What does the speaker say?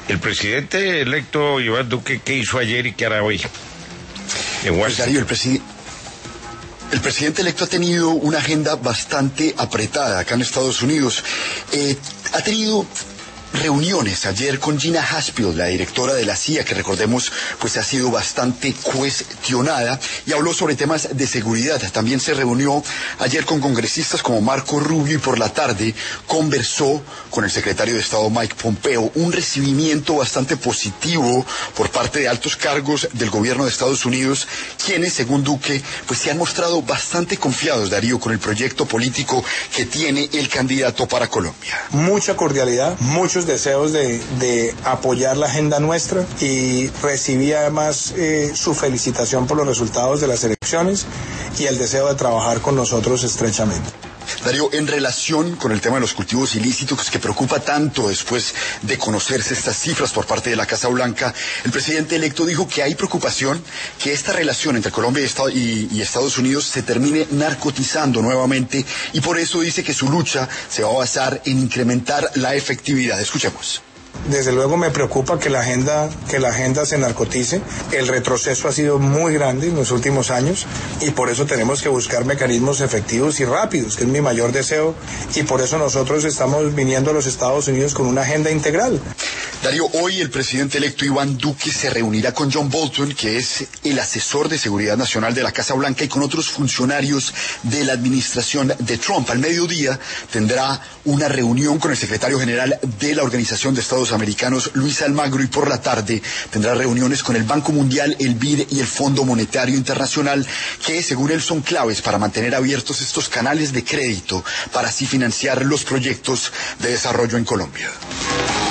El presidente electo Iván Duque, ¿qué hizo ayer y qué hará hoy? Pues Darío, el presidente electo ha tenido una agenda bastante apretada acá en Estados Unidos. Ha tenido reuniones ayer con Gina Haspel, la directora de la CIA, que recordemos pues ha sido bastante cuestionada, y habló sobre temas de seguridad. También se reunió ayer con congresistas como Marco Rubio y por la tarde conversó con el secretario de Estado Mike Pompeo. Un recibimiento bastante positivo por parte de altos cargos del gobierno de Estados Unidos, quienes, según Duque, pues se han mostrado bastante confiados, Darío, con el proyecto político que tiene el candidato para Colombia. Mucha cordialidad, muchos deseos de apoyar la agenda nuestra, y recibí además su felicitación por los resultados de las elecciones y el deseo de trabajar con nosotros estrechamente. Darío, en relación con el tema de los cultivos ilícitos que preocupa tanto después de conocerse estas cifras por parte de la Casa Blanca, el presidente electo dijo que hay preocupación que esta relación entre Colombia y Estados Unidos se termine narcotizando nuevamente, y por eso dice que su lucha se va a basar en incrementar la efectividad. Escuchemos. Desde luego me preocupa que la agenda se narcotice. El retroceso ha sido muy grande en los últimos años, y por eso tenemos que buscar mecanismos efectivos y rápidos, que es mi mayor deseo, y por eso nosotros estamos viniendo a los Estados Unidos con una agenda integral. Darío, hoy el presidente electo Iván Duque se reunirá con John Bolton, que es el asesor de seguridad nacional de la Casa Blanca, y con otros funcionarios de la administración de Trump. Al mediodía tendrá una reunión con el secretario general de la Organización de Estados Americanos, Luis Almagro, y por la tarde tendrá reuniones con el Banco Mundial, el BID y el Fondo Monetario Internacional, que según él son claves para mantener abiertos estos canales de crédito para así financiar los proyectos de desarrollo en Colombia.